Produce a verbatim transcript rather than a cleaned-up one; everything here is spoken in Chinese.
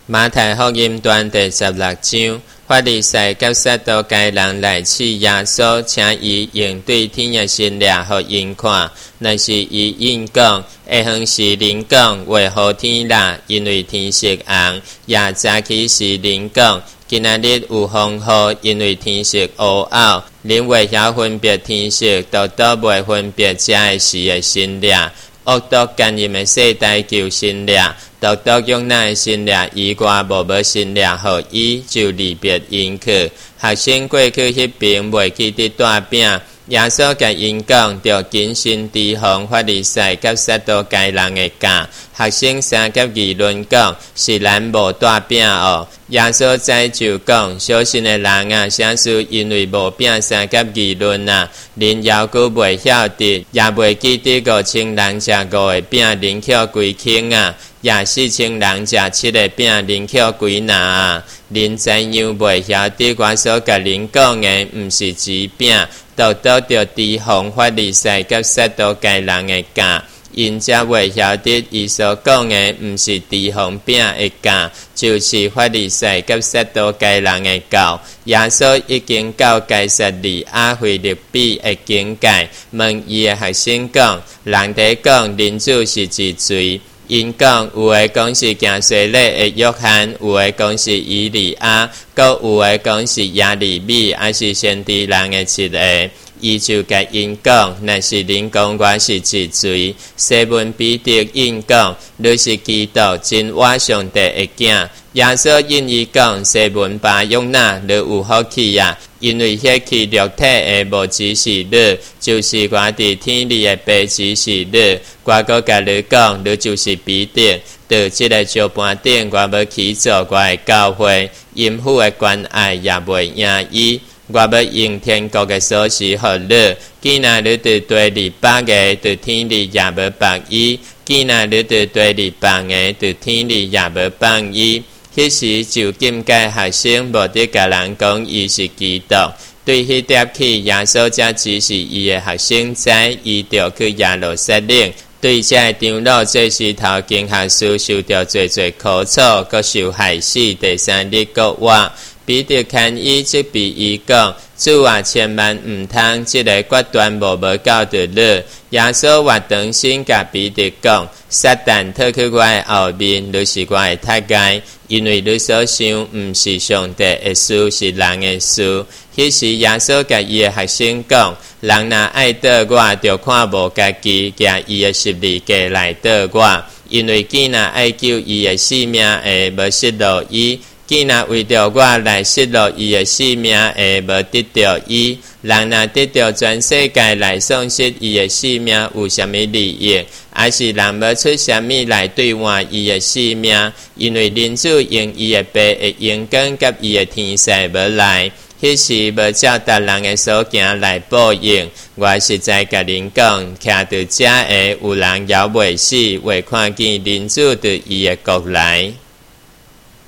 马太福音段第十六章，法利赛甲撒都该人来试耶稣，请伊用对天的神力予因看。若是伊应讲，下昏是灵讲，为何天啦？因为天色红。也早起是灵讲，今仔日有风雨，因为天色乌暗。恁袂晓分别天色，都都袂分别这的时的神力。恶毒奸淫的世代求神力，独独用咱的神力以外无无神力予伊，就离别因去。学生过去迄边袂记得带饼，耶稣甲因讲，着谨慎提防法利赛甲撒都该人的教。学生三甲议论讲，是咱无带饼哦。耶稣再就讲，小信的人啊，啥事因为无饼三甲议论啊，恁犹佫袂晓得，也袂记得五千人食五个饼，恁捡几斤啊？也四千人食七个饼，恁捡几拿啊？恁怎样袂晓得我所甲恁讲的，毋是纸饼，独独着提防法利赛甲撒都该人的教。因才袂晓得伊所讲的，毋是提防饼的教，就是法利赛甲撒都该人的教。耶稣已经到该撒利亚腓立比的境界，问伊的学生讲：人伫讲人子是一罪？因讲有诶讲是行西礼的约翰，有诶讲是以利亚，搁有诶讲是亚利米，还是先知人的一个。伊就甲因讲，若是恁讲我是一罪，西门彼得因讲，你是基督，真活上帝的囝。耶稣因伊讲，西门巴拥那，你有福气啊！因为迄气肉体的无只是你，就是我伫天里的爸只是你。我搁甲你讲，你就是彼得。在即个石盘顶，我要起造我的教会，阴府的关爱也袂赢伊。我要用天国的锁匙予你，既然你对对你放的，对天里也要放伊；既然你对对你放的，对天里也要放伊。迄时就禁戒学生无得甲人讲伊是基督。对迄点起，耶稣才指示伊的学生知，伊着去耶路撒冷。对这个长老做石头经学士，受着最最苦楚，佮受害死。第三日国话。彼得看伊即比伊讲，主啊，千万毋通即个决断无无教着你。耶稣活长心甲彼得讲，撒旦脱去我的后面，你是我的太监，因为你所想毋是上帝的事，是人的事。迄时耶稣甲伊的学生讲，人若爱倒我，就看无家己，举伊的十字架来倒我，因为既若爱救伊的性命，会无失落伊。既然为着我来失落伊的性命，会无得着伊。人若得着全世界来丧失伊的性命，有啥物利益？还是人要出啥物来兑换伊的性命？因为人子用伊的爸的荣光甲伊的天使要来，迄时要照逐人的所行来报应。我实在甲恁讲，徛伫遮的有人也袂死，会看见人子伫伊的国来。